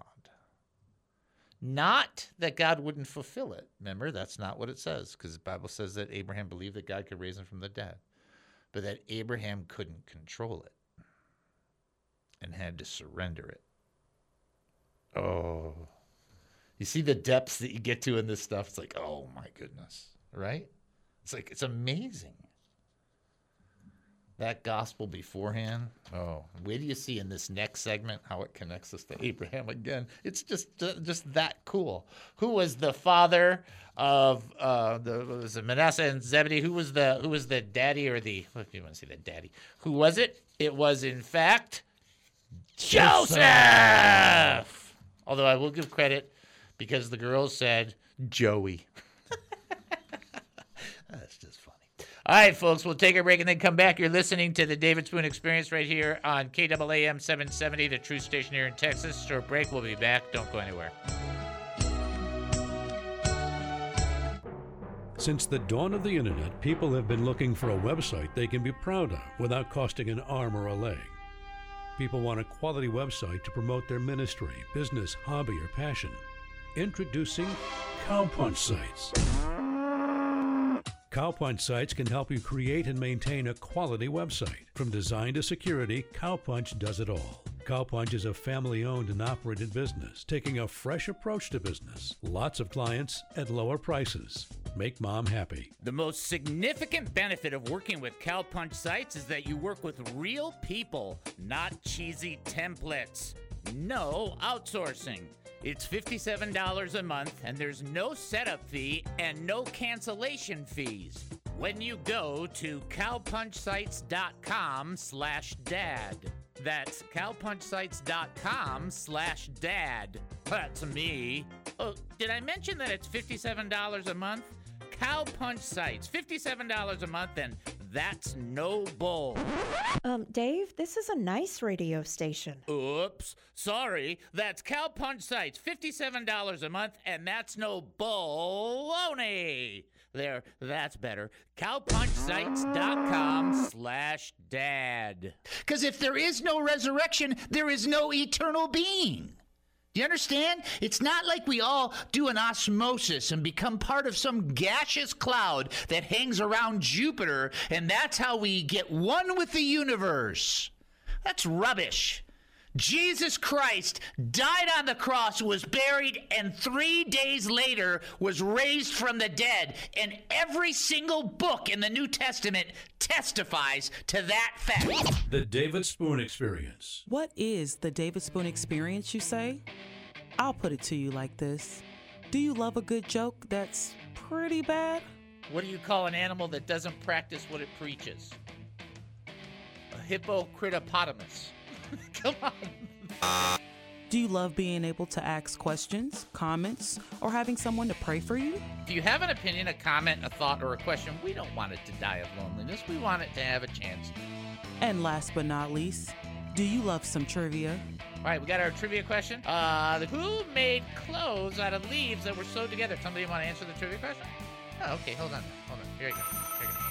Not that God wouldn't fulfill it. Remember, that's not what it says, because the Bible says that Abraham believed that God could raise him from the dead, but that Abraham couldn't control it and had to surrender it. Oh, you see the depths that you get to in this stuff? It's like, oh my goodness, right? It's like, it's amazing. That gospel beforehand, oh, wait till you see in this next segment how it connects us to Abraham again. It's just just that cool. Who was the father of uh, the was it Manasseh and Zebedee? Who was the who was the daddy or the? What do you want to say? The daddy? Who was it? It was in fact Joseph. Joseph! Although I will give credit because the girls said Joey. That's just funny. All right, folks, we'll take a break and then come back. You're listening to the David Spoon Experience right here on K A A M seven seventy, the true station here in Texas. Short break. We'll be back. Don't go anywhere. Since the dawn of the internet, people have been looking for a website they can be proud of without costing an arm or a leg. People want a quality website to promote their ministry, business, hobby, or passion. Introducing Cowpunch Sites. Cowpunch Sites can help you create and maintain a quality website. From design to security, Cowpunch does it all. Cowpunch is a family-owned and operated business, taking a fresh approach to business. Lots of clients at lower prices. Make mom happy. The most significant benefit of working with Cowpunch Sites is that you work with real people, not cheesy templates. No outsourcing. It's fifty-seven dollars a month, and there's no setup fee and no cancellation fees when you go to cowpunchsites.com slash dad. That's cowpunchsites.com slash dad. That's me. Oh, did I mention that it's fifty-seven dollars a month? Cowpunch Sites, fifty-seven dollars a month, and That's no bull. Um, Dave, this is a nice radio station. Oops. Sorry. That's Cowpunch Sites. fifty-seven dollars a month, and that's no baloney. There, that's better. Cowpunchsites.com slash dad. Because if there is no resurrection, there is no eternal being. Do you understand? It's not like we all do an osmosis and become part of some gaseous cloud that hangs around Jupiter, and that's how we get one with the universe. That's rubbish. Jesus Christ died on the cross, was buried, and three days later was raised from the dead. And every single book in the New Testament testifies to that fact. The David Spoon Experience. What is the David Spoon Experience, you say? I'll put it to you like this. Do you love a good joke that's pretty bad? What do you call an animal that doesn't practice what it preaches? A hippocritopotamus. Come on. Do you love being able to ask questions, comments, or having someone to pray for you? If you have an opinion, a comment, a thought, or a question, we don't want it to die of loneliness. We want it to have a chance. And last but not least, do you love some trivia? All right, we got our trivia question. Uh, who made clothes out of leaves that were sewed together? Somebody want to answer the trivia question? Oh, okay, hold on. Hold on. Here you go. Here you go.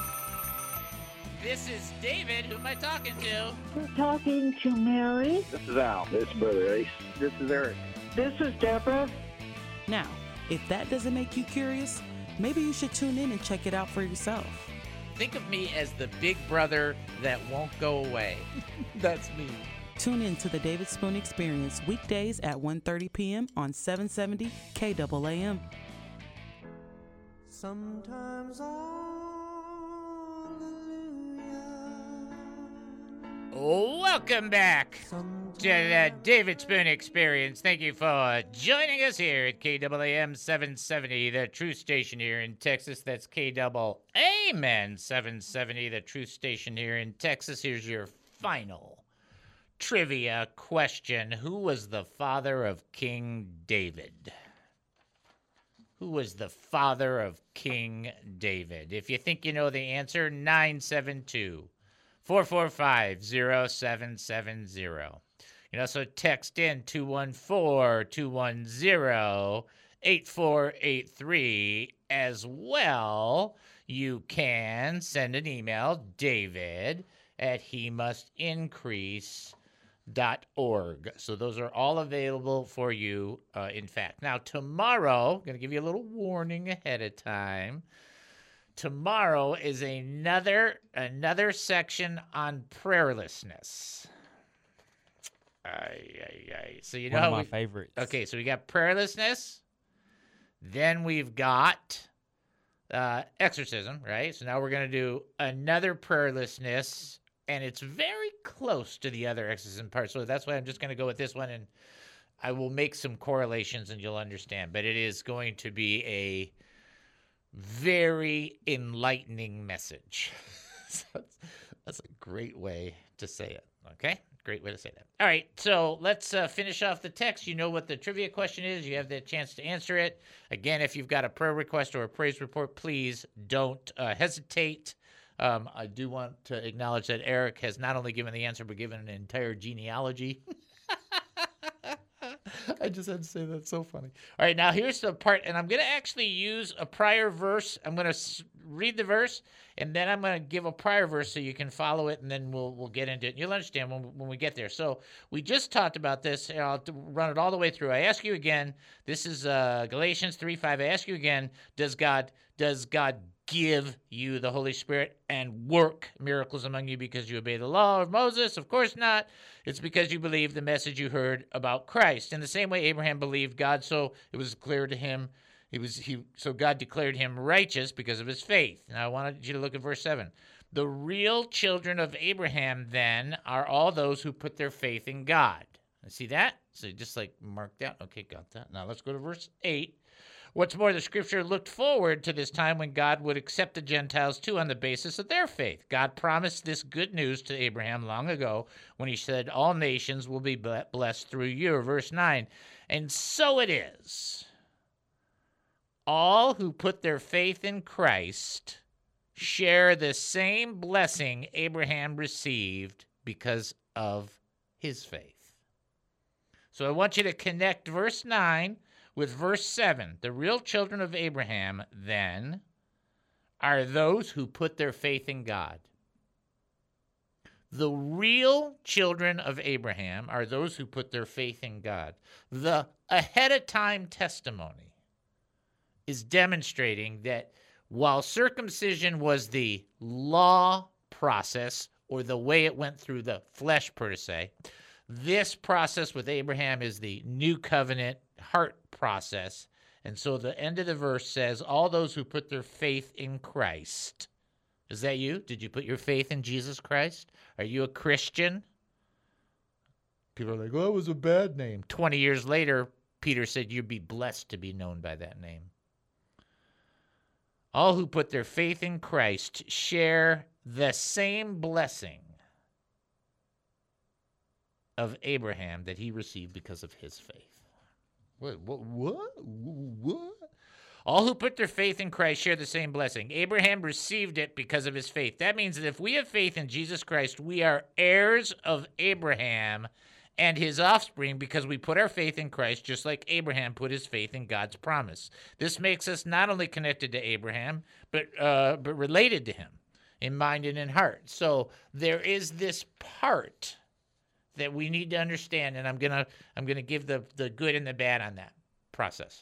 This is David. Who am I talking to? We're talking to Mary. This is Al. This is Brother Ace. This is Eric. This is Deborah. Now, if that doesn't make you curious, maybe you should tune in and check it out for yourself. Think of me as the big brother that won't go away. That's me. Tune in to the David Spoon Experience weekdays at one thirty p.m. on seven seventy K A A M. Sometimes Welcome back to the David Spoon Experience. Thank you for joining us here at K A A M seven seventy, the truth station here in Texas. That's K A A M seven seventy, the truth station here in Texas. Here's your final trivia question. Who was the father of King David? Who was the father of King David? If you think you know the answer, nine seven two, four four five, zero seven seven zero. You can also text in two one four, two one zero, eight four eight three. As well, you can send an email, David at he must increase dot org. So those are all available for you, uh, in fact. Now, tomorrow, I'm going to give you a little warning ahead of time. Tomorrow is another another section on prayerlessness. Aye, aye, aye. So you know One how of my we- favorites. Okay, so we got prayerlessness. Then we've got uh, exorcism, right? So now we're going to do another prayerlessness, and it's very close to the other exorcism part. So that's why I'm just going to go with this one, and I will make some correlations, and you'll understand. But it is going to be a very enlightening message. So that's, that's a great way to say it, okay? Great way to say that. All right, so let's uh, finish off the text. You know what the trivia question is. You have the chance to answer it. Again, if you've got a prayer request or a praise report, please don't uh, hesitate. Um, I do want to acknowledge that Eric has not only given the answer, but given an entire genealogy. I just had to say that's so funny. All right, now here's the part, and I'm going to actually use a prior verse. I'm going to s- read the verse, and then I'm going to give a prior verse so you can follow it, and then we'll we'll get into it. You'll understand when when we get there. So we just talked about this. And I'll run it all the way through. I ask you again. This is uh, Galatians three five. I ask you again. Does God does God give you the Holy Spirit and work miracles among you because you obey the law of Moses? Of course not. It's because you believe the message you heard about Christ. In the same way, Abraham believed God, so it was clear to him. He was he. So God declared him righteous because of his faith. Now I wanted you to look at verse seven. The real children of Abraham then are all those who put their faith in God. See that? So just like mark that. Okay, got that. Now let's go to verse eight. What's more, the scripture looked forward to this time when God would accept the Gentiles too on the basis of their faith. God promised this good news to Abraham long ago when he said, all nations will be blessed through you. Verse nine. And so it is. All who put their faith in Christ share the same blessing Abraham received because of his faith. So I want you to connect verse nine with verse seven. The real children of Abraham, then, are those who put their faith in God. The real children of Abraham are those who put their faith in God. The ahead-of-time testimony is demonstrating that while circumcision was the law process, or the way it went through the flesh, per se, this process with Abraham is the new covenant heart process. And so the end of the verse says, all those who put their faith in Christ. Is that you? Did you put your faith in Jesus Christ? Are you a Christian? People are like, well, that was a bad name. twenty years later, Peter said, you'd be blessed to be known by that name. All who put their faith in Christ share the same blessing of Abraham that he received because of his faith. What? What? What? What? All who put their faith in Christ share the same blessing. Abraham received it because of his faith. That means that if we have faith in Jesus Christ, we are heirs of Abraham and his offspring because we put our faith in Christ just like Abraham put his faith in God's promise. This makes us not only connected to Abraham, but uh, but related to him in mind and in heart. So there is this part that we need to understand, and I'm gonna I'm gonna give the, the good and the bad on that process.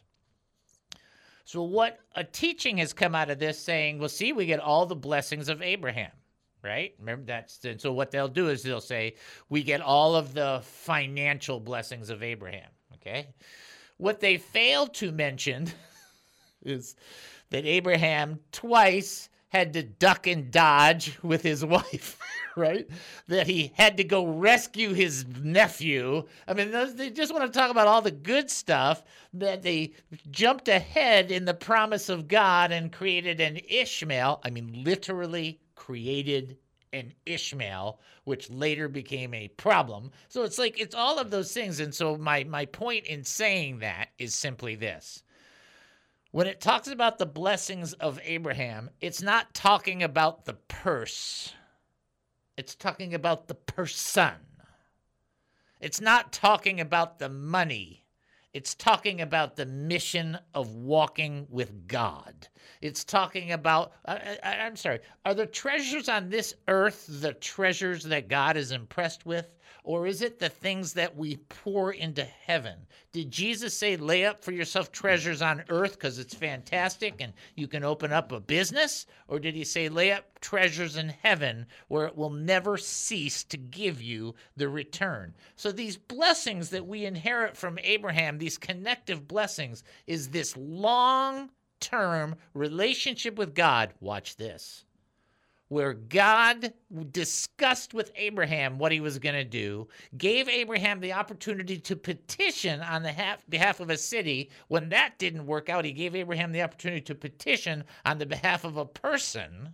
So what a teaching has come out of this saying, well, see, we get all the blessings of Abraham, right? Remember that's, and so what they'll do is they'll say, we get all of the financial blessings of Abraham, okay? What they fail to mention is that Abraham twice had to duck and dodge with his wife, right? That he had to go rescue his nephew. I mean, those, they just want to talk about all the good stuff, that they jumped ahead in the promise of God and created an Ishmael. I mean, literally created an Ishmael, which later became a problem. So it's like, it's all of those things. And so my, my point in saying that is simply this. When it talks about the blessings of Abraham, it's not talking about the purse. It's talking about the person. It's not talking about the money. It's talking about the mission of walking with God. It's talking about, I, I, I'm sorry, are the treasures on this earth the treasures that God is impressed with? Or is it the things that we pour into heaven? Did Jesus say, lay up for yourself treasures on earth because it's fantastic and you can open up a business? Or did he say, lay up treasures in heaven where it will never cease to give you the return? So these blessings that we inherit from Abraham, these connective blessings, is this long-term relationship with God. Watch this. Where God discussed with Abraham what he was going to do, gave Abraham the opportunity to petition on the half, behalf of a city. When that didn't work out, he gave Abraham the opportunity to petition on the behalf of a person.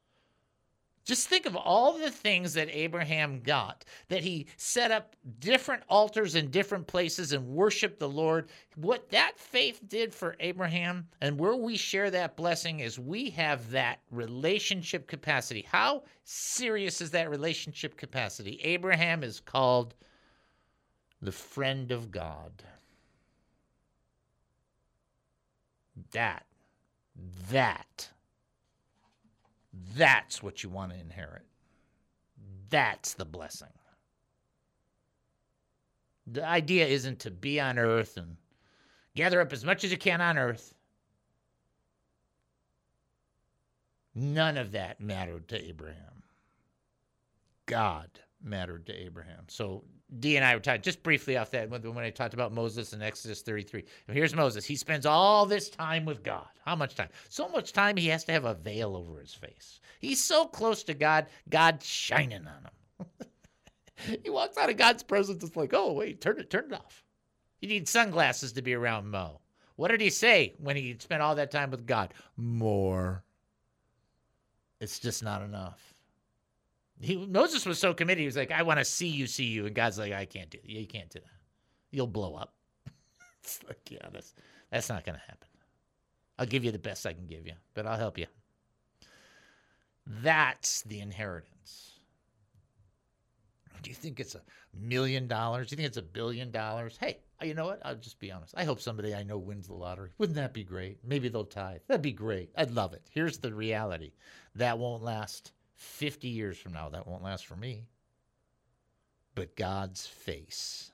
Just think of all the things that Abraham got, that he set up different altars in different places and worshiped the Lord. What that faith did for Abraham, and where we share that blessing, is we have that relationship capacity. How serious is that relationship capacity? Abraham is called the friend of God. That, that. That's what you want to inherit. That's the blessing. The idea isn't to be on earth and gather up as much as you can on earth. None of that mattered to Abraham. God mattered to Abraham. So Dee and I were talking just briefly off that when, when I talked about Moses in Exodus thirty-three. And here's Moses. He spends all this time with God. How much time? So much time he has to have a veil over his face. He's so close to God, God's shining on him. He walks out of God's presence. It's like, oh, wait, turn it, turn it off. You need sunglasses to be around Mo. What did he say when he spent all that time with God? More. It's just not enough. He, Moses was so committed. He was like, I want to see you, see you. And God's like, I can't do that. You can't do that. You'll blow up. It's like, yeah, that's, that's not going to happen. I'll give you the best I can give you, but I'll help you. That's the inheritance. Do you think it's a million dollars? Do you think it's a billion dollars? Hey, you know what? I'll just be honest. I hope somebody I know wins the lottery. Wouldn't that be great? Maybe they'll tithe. That'd be great. I'd love it. Here's the reality. That won't last fifty years from now. That won't last for me. But God's face,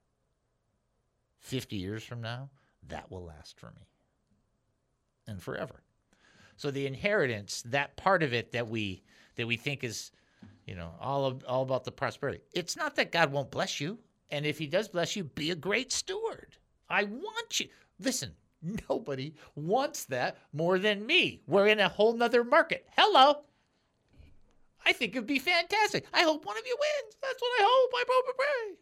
fifty years from now, that will last for me. And forever. So the inheritance, that part of it that we that we think is, you know, all of, all about the prosperity. It's not that God won't bless you. And if he does bless you, be a great steward. I want you. Listen, nobody wants that more than me. We're in a whole nother market. Hello. I think it'd be fantastic. I hope one of you wins. That's what I hope. I hope and pray.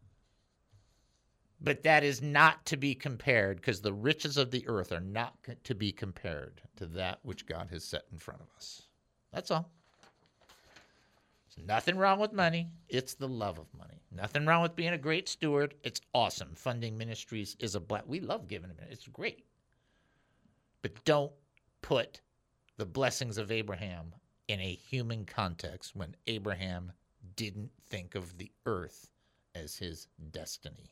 But that is not to be compared, because the riches of the earth are not to be compared to that which God has set in front of us. That's all. There's nothing wrong with money. It's the love of money. Nothing wrong with being a great steward. It's awesome. Funding ministries is a black. We love giving them. It's great. But don't put the blessings of Abraham in a human context when Abraham didn't think of the earth as his destiny.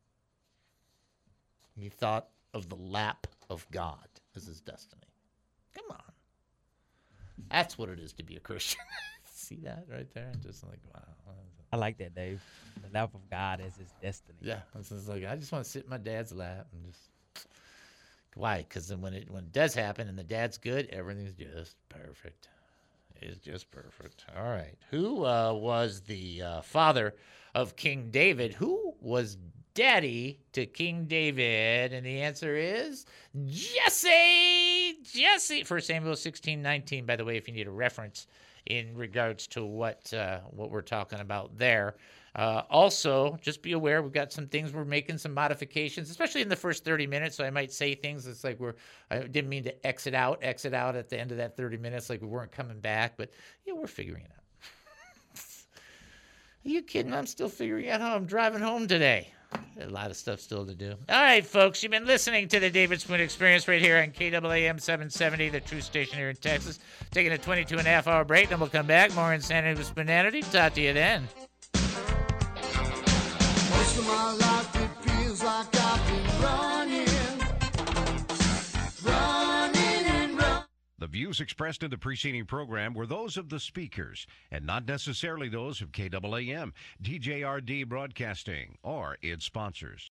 He thought of the lap of God as his destiny. Come on. That's what it is to be a Christian. See that right there? Just like, wow. I like that, Dave. The lap of God as his destiny. Yeah. It's just like, I just want to sit in my dad's lap and just... Why? Because then when it, when it does happen and the dad's good, everything's just perfect. It's just perfect. All right. Who uh, was the uh, father of King David? Who was daddy to King David? And the answer is Jesse. Jesse. First Samuel sixteen nineteen, by the way, if you need a reference in regards to what uh, what we're talking about there. Uh, also, just be aware, we've got some things, we're making some modifications, especially in the first thirty minutes. So I might say things that's like we're, I didn't mean to exit out, exit out at the end of that thirty minutes, like we weren't coming back, but yeah, we're figuring it out. Are you kidding? I'm still figuring out how I'm driving home today. A lot of stuff still to do. All right, folks, you've been listening to the David Spoon Experience right here on K A A M seven seventy, the true station here in Texas. Taking a twenty-two and a half hour break, then we'll come back. More Insanity with Spoonanity. Talk to you then. Most of my life it feels like I've been running, running and running. The views expressed in the preceding program were those of the speakers and not necessarily those of K A A M, D J R D Broadcasting, or its sponsors.